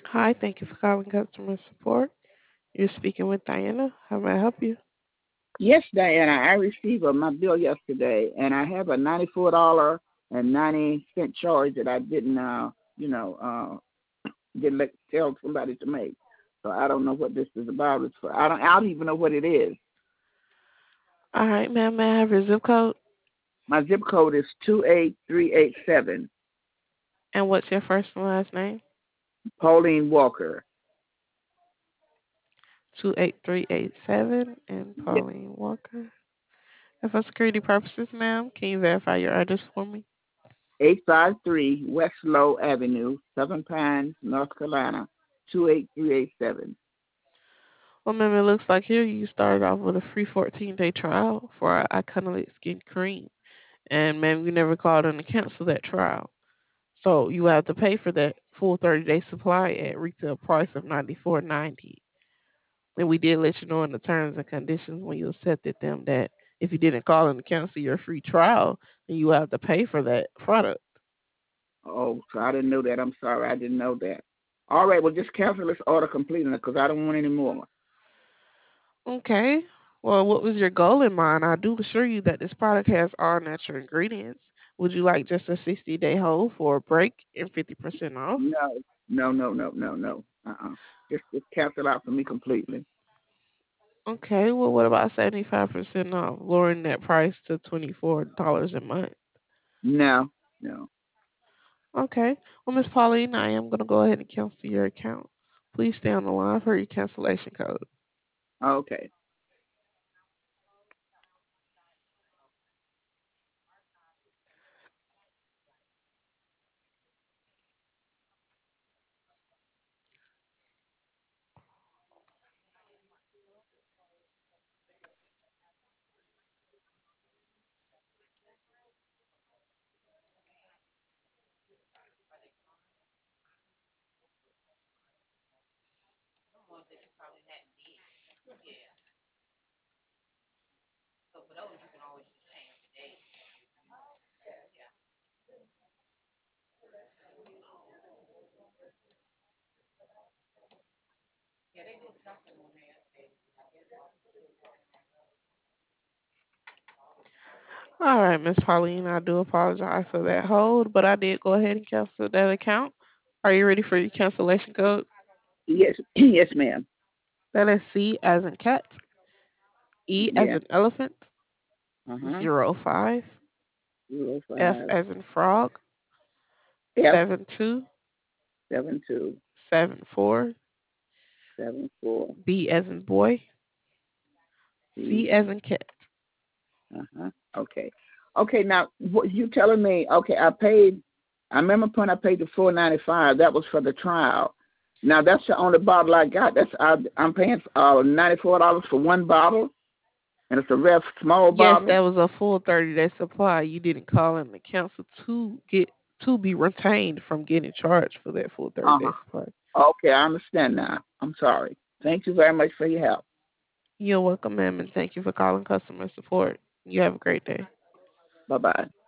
Hi, thank you for calling customer support. You're speaking with Diana. How may I help you? Yes, Diana, I received my bill yesterday, and I have a $94.90 charge that I didn't tell somebody to make. So I don't know what this is about. It's for I don't even know what it is. All right, ma'am, may I have your zip code? My zip code is 28387. And what's your first and last name? Pauline Walker. 28387 and Yes, Pauline Walker. And for security purposes, ma'am, can you verify your address for me? 853 West Low Avenue, Southern Pines, North Carolina, 28387. Well, ma'am, it looks like here you started off with a free 14-day trial for our Iconolite Skin Cream. And, ma'am, you never called in to cancel that trial. So you have to pay for that full 30-day supply at retail price of $94.90. And we did let you know in the terms and conditions when you accepted them that if you didn't call in to cancel your free trial, then you have to pay for that product. Oh, so I didn't know that. I'm sorry, I didn't know that. All right, well, just cancel this order completely because I don't want any more. Okay. Well, what was your goal in mind? I do assure you that this product has all natural ingredients. Would you like just a 60-day hold for a break and 50% off? No, no, no, no, no, no. Just cancel out for me completely. Okay. Well, what about 75% off, lowering that price to $24 a month? No, no. Okay. Well, Miss Pauline, I am going to go ahead and cancel your account. Please stay on the line for your cancellation code. Okay. All right, Miss Pauline, I do apologize for that hold, but I did go ahead and cancel that account. Are you ready for your cancellation code? Yes, yes, ma'am. That is C as in cat, E as Yeah. in elephant, Uh-huh. 05, Zero F five as in frog, F 72, 72 74, 74 B as in boy, C. C as in cat. Uh-huh. Okay. Okay, now what you telling me, okay, I paid I remember when I paid the $4.95, that was for the trial. Now that's the only bottle I got. I'm paying $94 for one bottle and it's a real small Yes, bottle. that was a full 30-day supply. You didn't call in the council to be retained from getting charged for that full 30-day Uh-huh. supply. Okay, I understand now. I'm sorry. Thank you very much for your help. You're welcome, ma'am, and thank you for calling customer support. You have a great day. Bye bye.